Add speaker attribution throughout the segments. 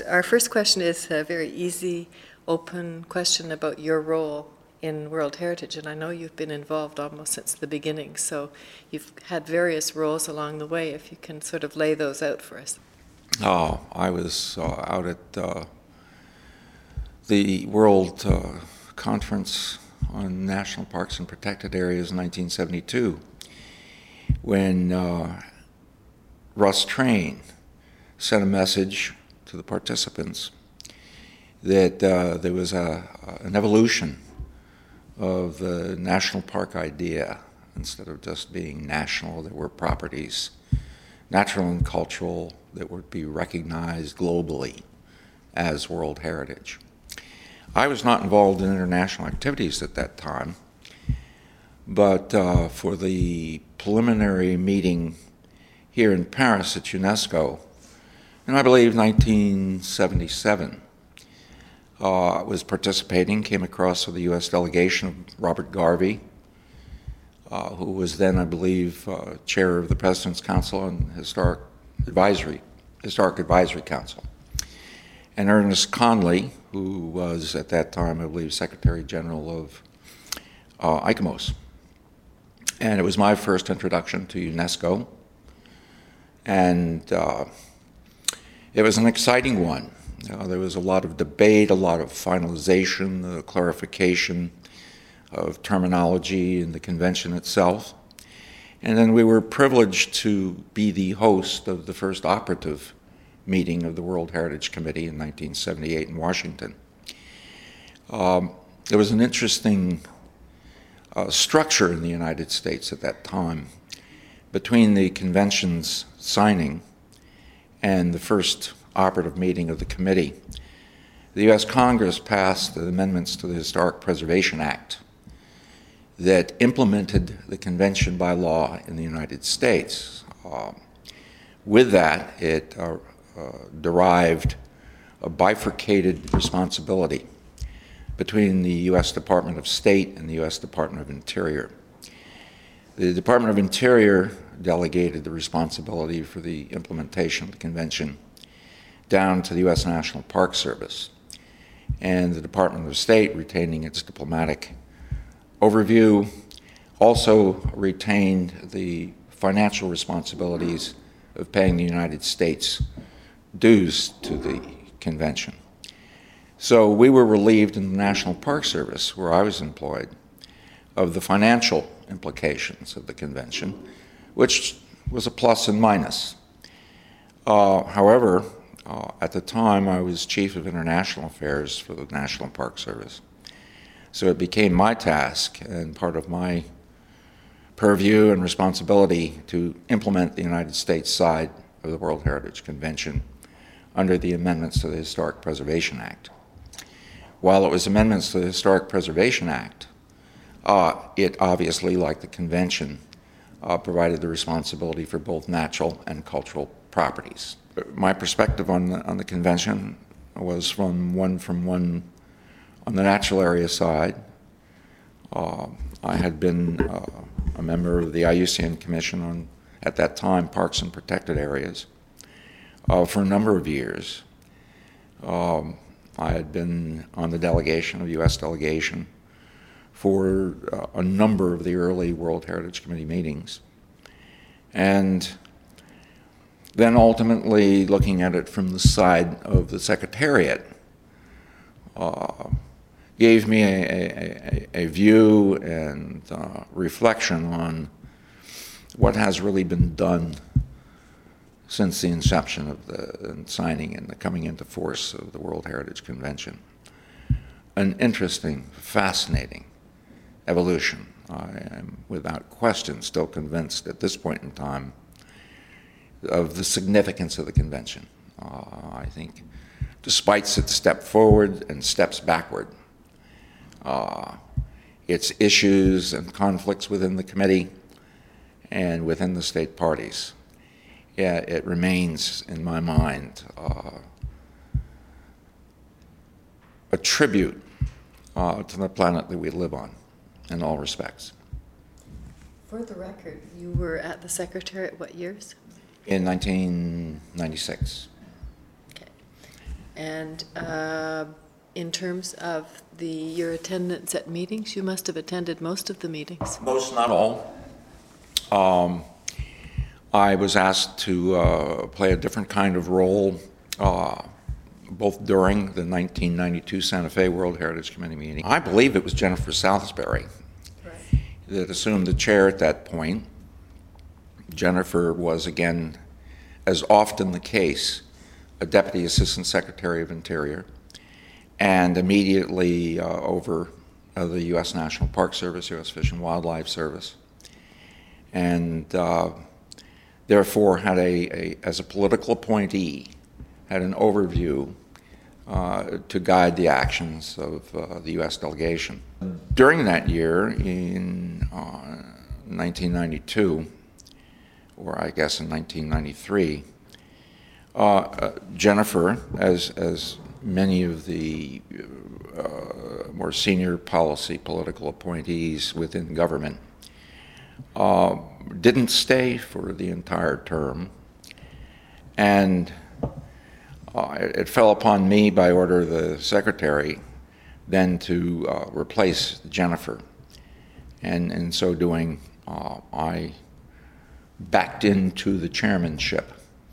Speaker 1: our first question is a very easy, open question about your role in World Heritage, and I know you've been involved almost since the beginning, so you've had various roles along the way. If you can sort of lay those out for us.
Speaker 2: Oh, I was out at the World Conference on National Parks and Protected Areas in 1972 when Russ Train sent a message to the participants that there was an evolution of the national park idea. Instead of just being national, there were properties, natural and cultural, that would be recognized globally as World Heritage. I was not involved in international activities at that time, but for the preliminary meeting here in Paris at UNESCO, and I believe 1977, was participating, came across with the U.S. delegation of Robert Garvey, who was then, I believe, chair of the President's Council and Historic Advisory Council, and Ernest Conley, who was at that time, I believe, Secretary General of ICOMOS. And it was my first introduction to UNESCO, and it was an exciting one. There was a lot of debate, a lot of finalization, clarification of terminology in the convention itself. And then we were privileged to be the host of the first operative meeting of the World Heritage Committee in 1978 in Washington. There was an interesting structure in the United States at that time between the convention's signing and the first operative meeting of the committee. The U.S. Congress passed the amendments to the Historic Preservation Act that implemented the convention by law in the United States. With that, it derived a bifurcated responsibility between the U.S. Department of State and the U.S. Department of Interior. The Department of Interior delegated the responsibility for the implementation of the convention down to the U.S. National Park Service, and the Department of State, retaining its diplomatic overview, also retained the financial responsibilities of paying the United States dues to the convention. So we were relieved in the National Park Service, where I was employed, of the financial implications of the convention, which was a plus and minus. However, at the time, I was Chief of International Affairs for the National Park Service. So it became my task and part of my purview and responsibility to implement the United States side of the World Heritage Convention under the amendments to the Historic Preservation Act. While it was amendments to the Historic Preservation Act, it obviously, like the convention, provided the responsibility for both natural and cultural properties. My perspective on the convention was from one on the natural area side. I had been a member of the IUCN Commission on, at that time, Parks and Protected Areas for a number of years. I had been on the delegation of the U.S. delegation for a number of the early World Heritage Committee meetings. And then ultimately looking at it from the side of the Secretariat gave me a view and reflection on what has really been done since the inception of the signing and the coming into force of the World Heritage Convention. An interesting, fascinating evolution. I am without question still convinced at this point in time of the significance of the convention. I think despite its step forward and steps backward, its issues and conflicts within the committee and within the state parties, yeah, it remains, in my mind, a tribute to the planet that we live on in all respects.
Speaker 1: For the record, you were at the Secretariat what years?
Speaker 2: In 1996.
Speaker 1: Okay. And in terms of your attendance at meetings, you must have attended most of the meetings.
Speaker 2: Most, not all. I was asked to play a different kind of role both during the 1992 Santa Fe World Heritage Committee meeting. I believe it was Jennifer Southbury that assumed the chair at that point. Jennifer was, again, as often the case, a Deputy Assistant Secretary of Interior, and immediately over the U.S. National Park Service, U.S. Fish and Wildlife Service, and therefore had as a political appointee, had an overview to guide the actions of the U.S. delegation. During that year, in 1992, or I guess in 1993, Jennifer, as many of the more senior political appointees within government, didn't stay for the entire term, and it fell upon me by order of the secretary then to replace Jennifer, and in so doing I backed into the chairmanship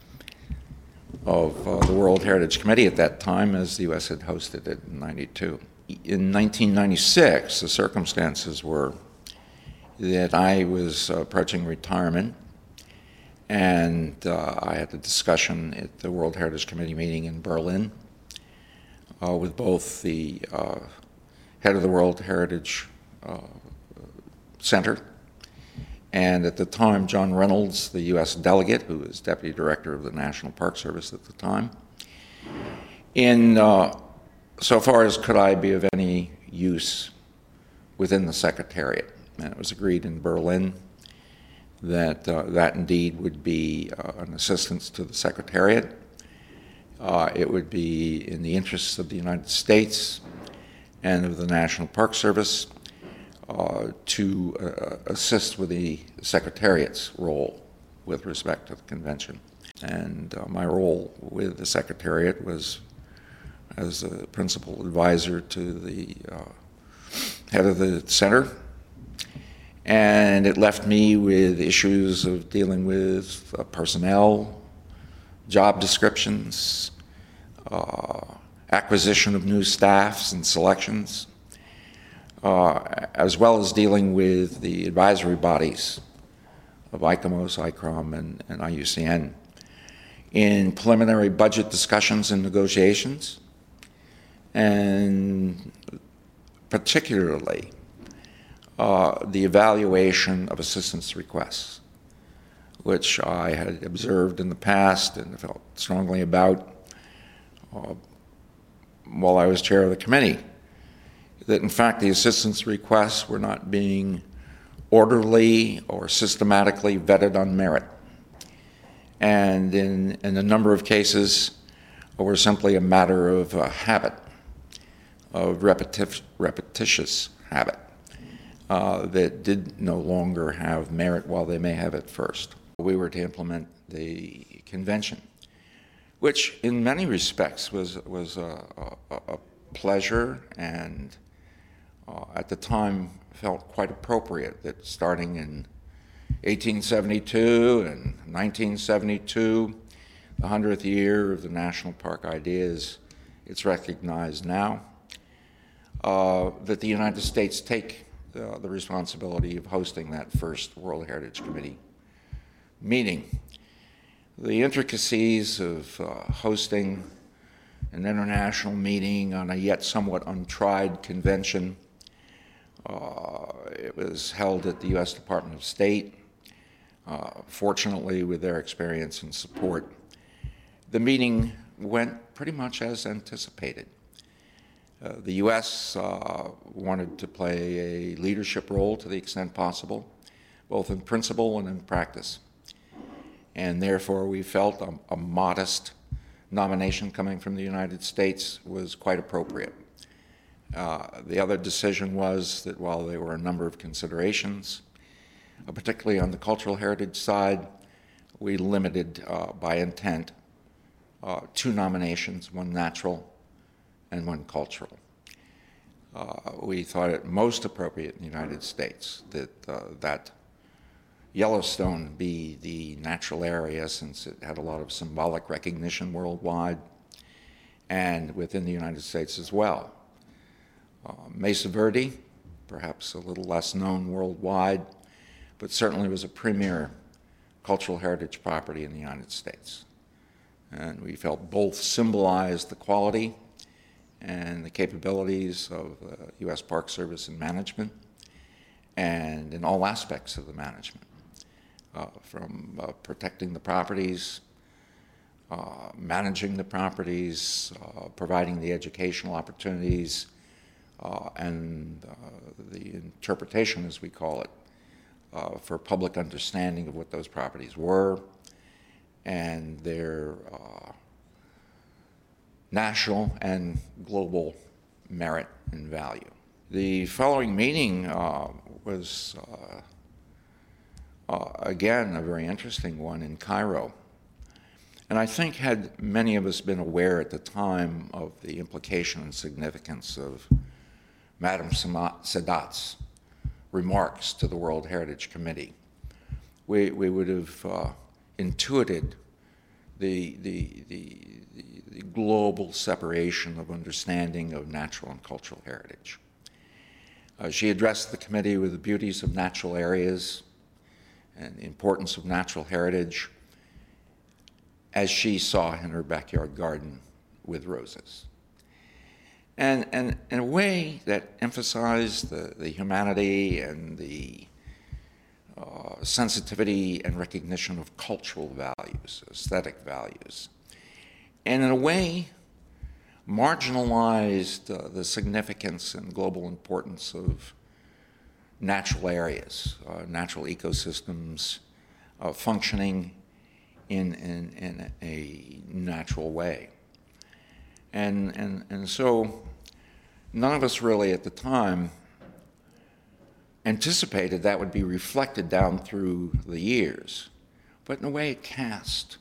Speaker 2: of the World Heritage Committee at that time, as the U.S. had hosted it in '92. In 1996, the circumstances were that I was approaching retirement, and I had a discussion at the World Heritage Committee meeting in Berlin with both the head of the World Heritage Center and at the time John Reynolds, the U.S. delegate, who was Deputy Director of the National Park Service at the time, in so far as could I be of any use within the Secretariat. And it was agreed in Berlin that that indeed would be an assistance to the Secretariat. It would be in the interests of the United States and of the National Park Service to assist with the Secretariat's role with respect to the convention. And my role with the Secretariat was as a principal advisor to the head of the center, and it left me with issues of dealing with personnel, job descriptions, acquisition of new staffs and selections, as well as dealing with the advisory bodies of ICOMOS, ICROM, and IUCN in preliminary budget discussions and negotiations, and particularly the evaluation of assistance requests, which I had observed in the past and felt strongly about while I was chair of the committee, that in fact the assistance requests were not being orderly or systematically vetted on merit. And in a number of cases were simply a matter of habit, of repetitious habit, that did no longer have merit while they may have at first. We were to implement the convention, which in many respects was a pleasure, and at the time felt quite appropriate that starting in 1872 and 1972, the 100th year of the National Park Ideas, it's recognized now that the United States take the responsibility of hosting that first World Heritage Committee meeting. The intricacies of hosting an international meeting on a yet somewhat untried convention. It was held at the U.S. Department of State, fortunately with their experience and support. The meeting went pretty much as anticipated. The U.S. wanted to play a leadership role to the extent possible, both in principle and in practice. And therefore we felt a modest nomination coming from the United States was quite appropriate. The other decision was that while there were a number of considerations, particularly on the cultural heritage side, we limited by intent two nominations, one natural and one cultural. We thought it most appropriate in the United States that Yellowstone be the natural area, since it had a lot of symbolic recognition worldwide and within the United States as well. Mesa Verde, perhaps a little less known worldwide, but certainly was a premier cultural heritage property in the United States. And we felt both symbolized the quality and the capabilities of the U.S. Park Service in management and in all aspects of the management, from protecting the properties, managing the properties, providing the educational opportunities, and the interpretation, as we call it, for public understanding of what those properties were and their national and global merit and value. The following meeting was, again, a very interesting one in Cairo. And I think had many of us been aware at the time of the implication and significance of Madame Sadat's remarks to the World Heritage Committee, we would have intuited the global separation of understanding of natural and cultural heritage. She addressed the committee with the beauties of natural areas and the importance of natural heritage as she saw in her backyard garden with roses. And in a way that emphasized the humanity and the sensitivity and recognition of cultural values, aesthetic values, and in a way marginalized the significance and global importance of natural areas, natural ecosystems functioning in a natural way. And so none of us really at the time anticipated that would be reflected down through the years. But in a way it cast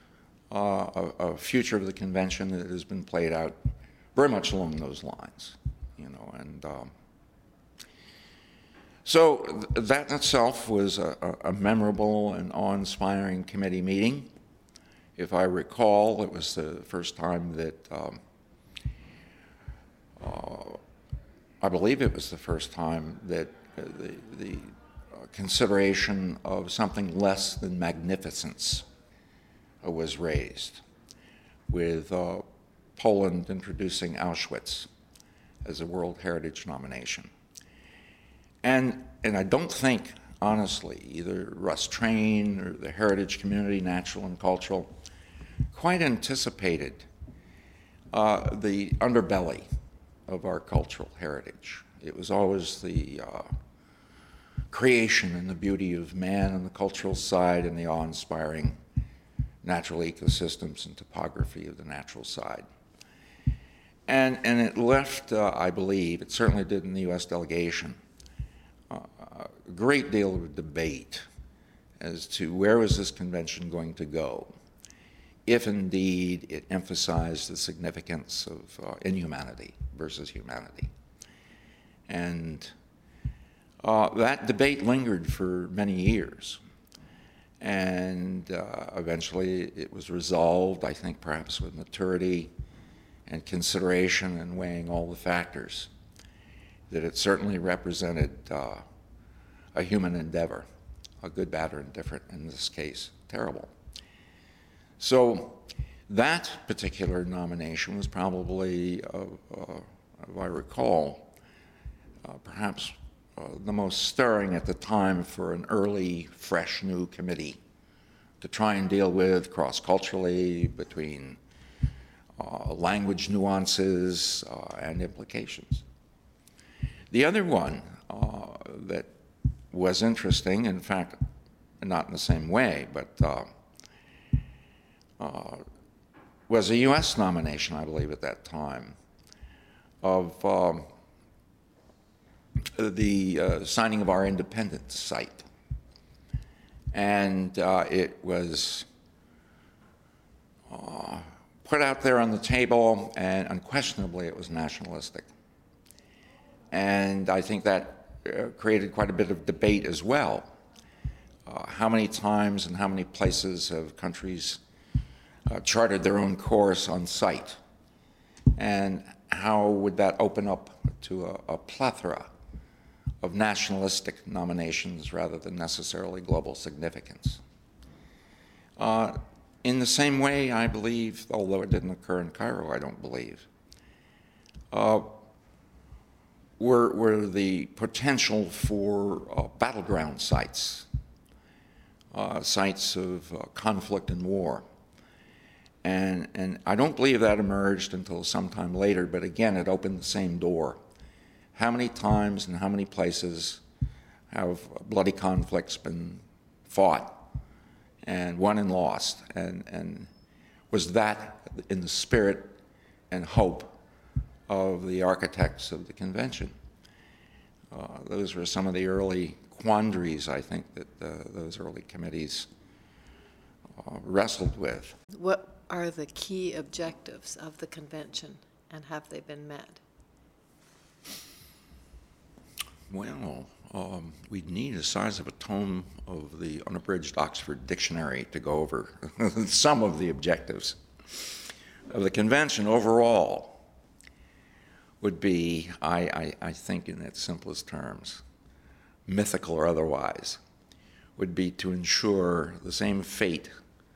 Speaker 2: a future of the convention that has been played out very much along those lines, and so that in itself was a memorable and awe-inspiring committee meeting. If I recall, it was the first time that, I believe it was the first time that the consideration of something less than magnificence was raised, with Poland introducing Auschwitz as a World Heritage nomination. And I don't think, honestly, either Russ Train or the heritage community, natural and cultural, quite anticipated the underbelly of our cultural heritage. It was always the creation and the beauty of man on the cultural side and the awe-inspiring natural ecosystems and topography of the natural side. And it left, I believe, it certainly did in the U.S. delegation, a great deal of debate as to where was this convention going to go, if indeed it emphasized the significance of inhumanity versus humanity. And that debate lingered for many years. And eventually it was resolved, I think perhaps with maturity and consideration and weighing all the factors, that it certainly represented a human endeavor, a good, bad, or indifferent, in this case, terrible. So that particular nomination was probably, if I recall, perhaps the most stirring at the time for an early, fresh, new committee to try and deal with cross-culturally between language nuances and implications. The other one that was interesting, in fact, not in the same way, but was a U.S. nomination, I believe, at that time, of the signing of our independence site. And it was put out there on the table, and unquestionably it was nationalistic. And I think that created quite a bit of debate as well. How many times and how many places have countries charted their own course on site? And how would that open up to a plethora of nationalistic nominations rather than necessarily global significance? In the same way, I believe, although it didn't occur in Cairo, I don't believe, were the potential for battleground sites, sites of conflict and war. And I don't believe that emerged until sometime later, but again, it opened the same door. How many times and how many places have bloody conflicts been fought and won and lost? And was that in the spirit and hope of the architects of the convention? Those were some of the early quandaries, I think, that those early committees wrestled with.
Speaker 1: What are the key objectives of the convention, and have they been met?
Speaker 2: Well, we'd need the size of a tome of the unabridged Oxford Dictionary to go over some of the objectives of the convention. Overall would be, I think in its simplest terms, mythical or otherwise, would be to ensure the same fate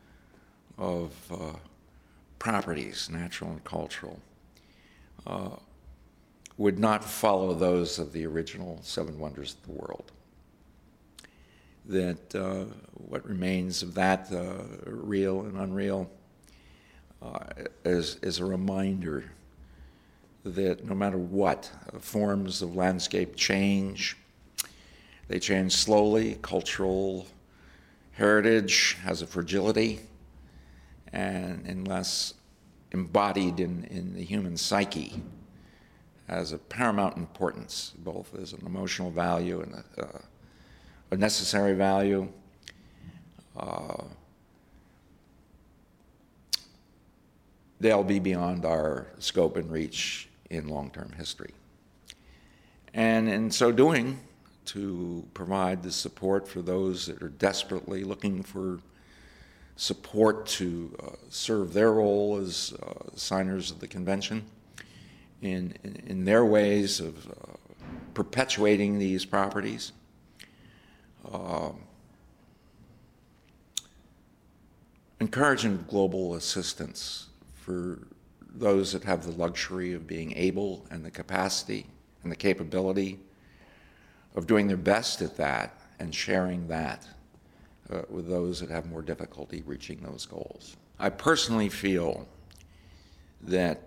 Speaker 2: of properties, natural and cultural, would not follow those of the original Seven Wonders of the World. That what remains of that, real and unreal, is a reminder that no matter what, forms of landscape change. They change slowly. Cultural heritage has a fragility, and unless embodied in the human psyche, has a paramount importance, both as an emotional value and a necessary value. They'll be beyond our scope and reach in long-term history. And in so doing, to provide the support for those that are desperately looking for support to serve their role as signers of the convention in their ways of perpetuating these properties. Encouraging global assistance for those that have the luxury of being able and the capacity and the capability of doing their best at that and sharing that with those that have more difficulty reaching those goals. I personally feel that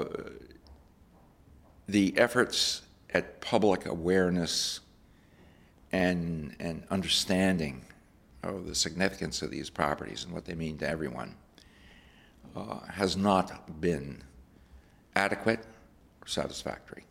Speaker 2: the efforts at public awareness and understanding of the significance of these properties and what they mean to everyone has not been adequate or satisfactory.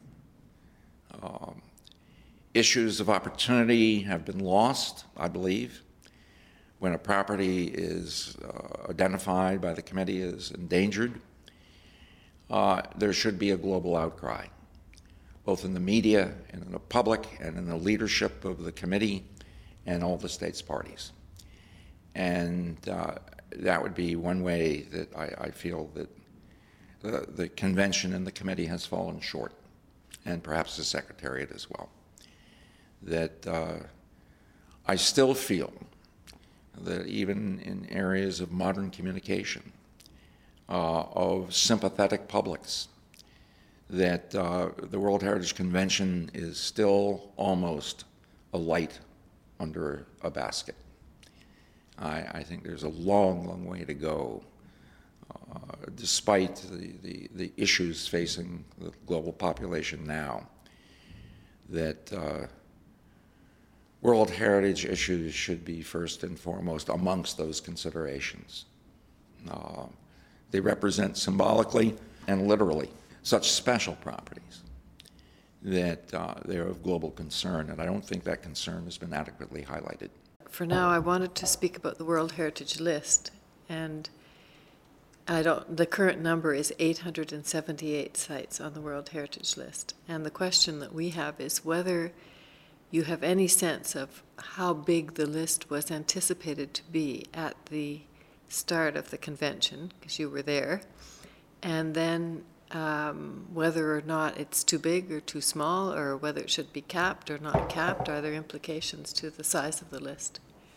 Speaker 2: Issues of opportunity have been lost, I believe. When a property is identified by the committee as endangered, there should be a global outcry, both in the media and in the public and in the leadership of the committee and all the states parties. And that would be one way that I feel that the convention and the committee has fallen short, and perhaps the secretariat as well. That I still feel that even in areas of modern communication, of sympathetic publics, that the World Heritage Convention is still almost a light under a basket. I think there's a long, long way to go, despite the issues facing the global population now, that World Heritage issues should be first and foremost amongst those considerations. They represent symbolically and literally such special properties that they're of global concern, and I don't think that concern has been adequately highlighted.
Speaker 1: For now, I wanted to speak about the World Heritage List, and the current number is 878 sites on the World Heritage List. And the question that we have is whether you have any sense of how big the list was anticipated to be at the start of the convention, because you were there, and then whether or not it's too big or too small, or whether it should be capped or not capped. Are there implications to the size of the list?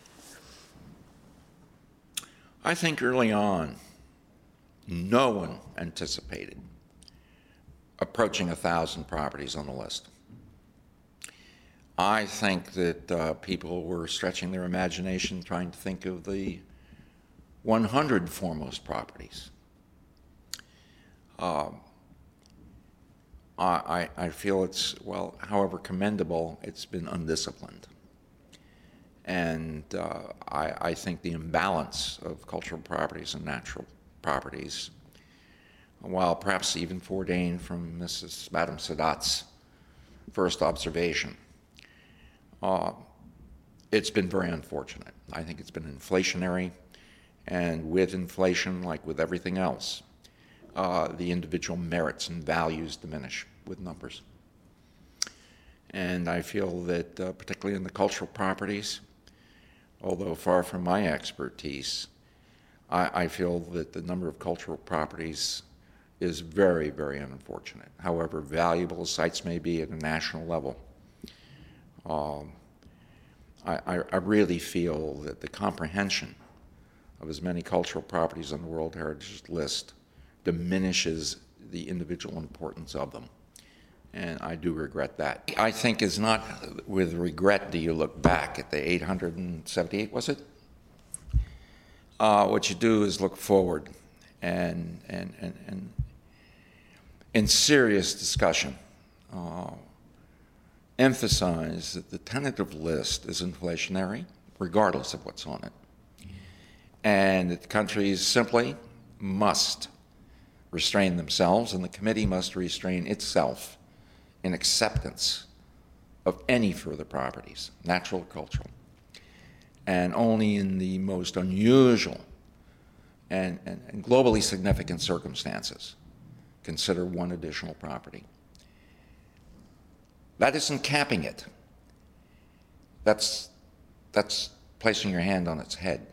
Speaker 2: I think early on, no one anticipated approaching 1,000 properties on the list. I think that people were stretching their imagination trying to think of the 100 foremost properties. I feel it's, well, however commendable, it's been undisciplined. And I think the imbalance of cultural properties and natural properties, while perhaps even foreordained from Madame Sadat's first observation, it's been very unfortunate. I think it's been inflationary, and with inflation, like with everything else, the individual merits and values diminish with numbers. And I feel that particularly in the cultural properties, although far from my expertise, I feel that the number of cultural properties is very, very unfortunate. However valuable sites may be at a national level, I really feel that the comprehension of as many cultural properties on the World Heritage List diminishes the individual importance of them. And I do regret that. I think it's not with regret do you look back at the 878, was it? What you do is look forward and in serious discussion, emphasize that the tentative list is inflationary, regardless of what's on it. And that countries simply must restrain themselves, and the committee must restrain itself in acceptance of any further properties, natural or cultural, and only in the most unusual and globally significant circumstances consider one additional property. That isn't capping it. That's placing your hand on its head.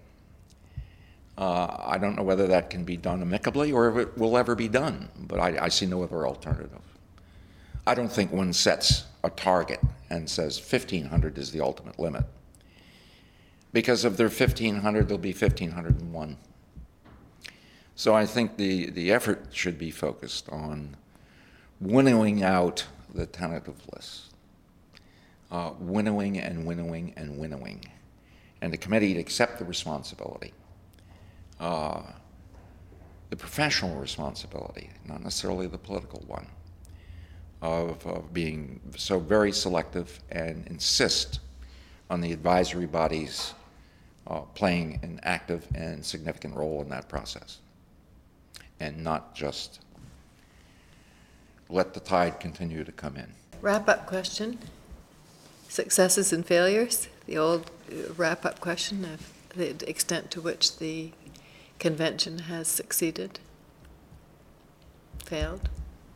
Speaker 2: I don't know whether that can be done amicably or if it will ever be done, but I see no other alternative. I don't think one sets a target and says 1,500 is the ultimate limit. Because if there are 1,500, there'll be 1,501. So I think the effort should be focused on winnowing out the tentative list, winnowing and winnowing and winnowing, and the committee to accept the responsibility, the professional responsibility, not necessarily the political one, of being so very selective and insist on the advisory bodies playing an active and significant role in that process, and not just let the tide continue to come in.
Speaker 1: Wrap-up question. Successes and failures. The old wrap-up question of the extent to which the convention has succeeded, failed.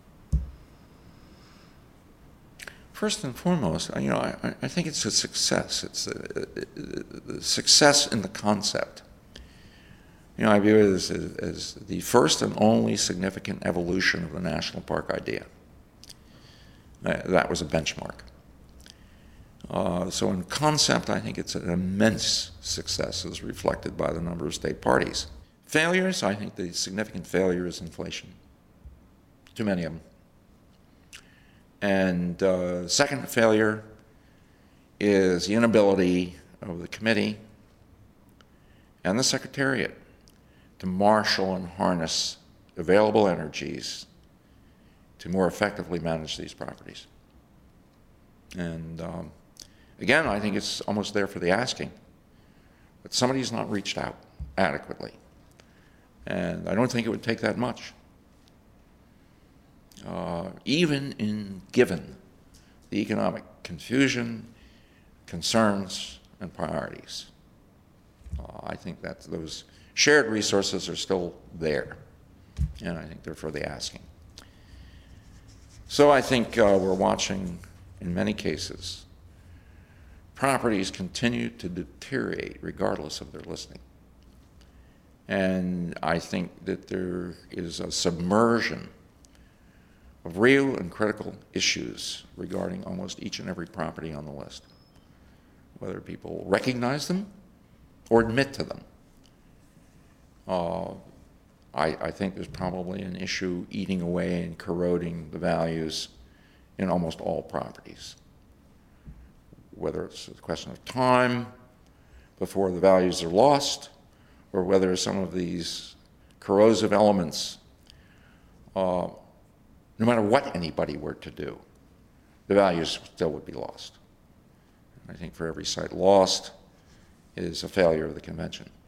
Speaker 2: First and foremost, I think it's a success. It's the success in the concept. I view it as the first and only significant evolution of the national park idea. That was a benchmark. So in concept, I think it's an immense success as reflected by the number of state parties. Failures, I think the significant failure is inflation. Too many of them. And second failure is the inability of the committee and the Secretariat to marshal and harness available energies to more effectively manage these properties. And again, I think it's almost there for the asking, but somebody's not reached out adequately. And I don't think it would take that much. Even given the economic confusion, concerns, and priorities. I think that those shared resources are still there. and I think they're for the asking. So I think we're watching, in many cases, properties continue to deteriorate regardless of their listing. And I think that there is a submersion of real and critical issues regarding almost each and every property on the list, whether people recognize them or admit to them. I think there's probably an issue eating away and corroding the values in almost all properties, whether it's a question of time before the values are lost, or whether some of these corrosive elements, no matter what anybody were to do, the values still would be lost. I think for every site lost is a failure of the convention.